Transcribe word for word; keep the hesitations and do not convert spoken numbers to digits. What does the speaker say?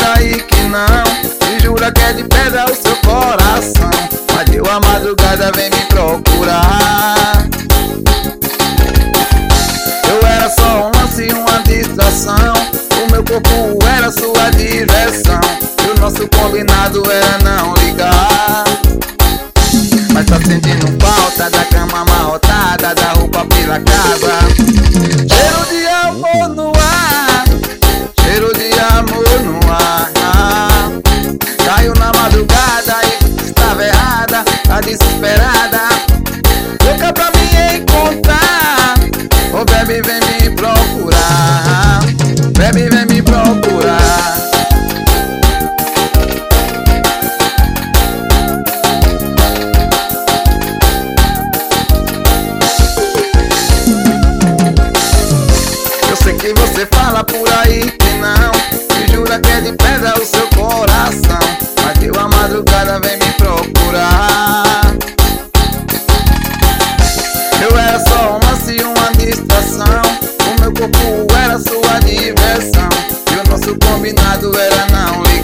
aí que não, e jura que é de pedra o seu coração, mas deu a madrugada, vem me procurar. Eu era só um lance, uma distração, o meu corpo era sua diversão, e o nosso combinado era não ligar. Mas tá sentindo falta da cama amarrotada, da roupa pela casa. Cheiro de amor no ar, cheiro de amor no ar. Caiu na madrugada e estava errada, tá desesperada, louca pra me encontrar. Ô oh, baby, vem me procurar, baby, vem me procurar. Eu sei que você fala por aí que não, e jura que é de pedra o seu coração, mas deu a madrugada, vem me procurar. Eu era só um lance, uma distração, o meu corpo era sua diversão, e o nosso combinado era não ligar.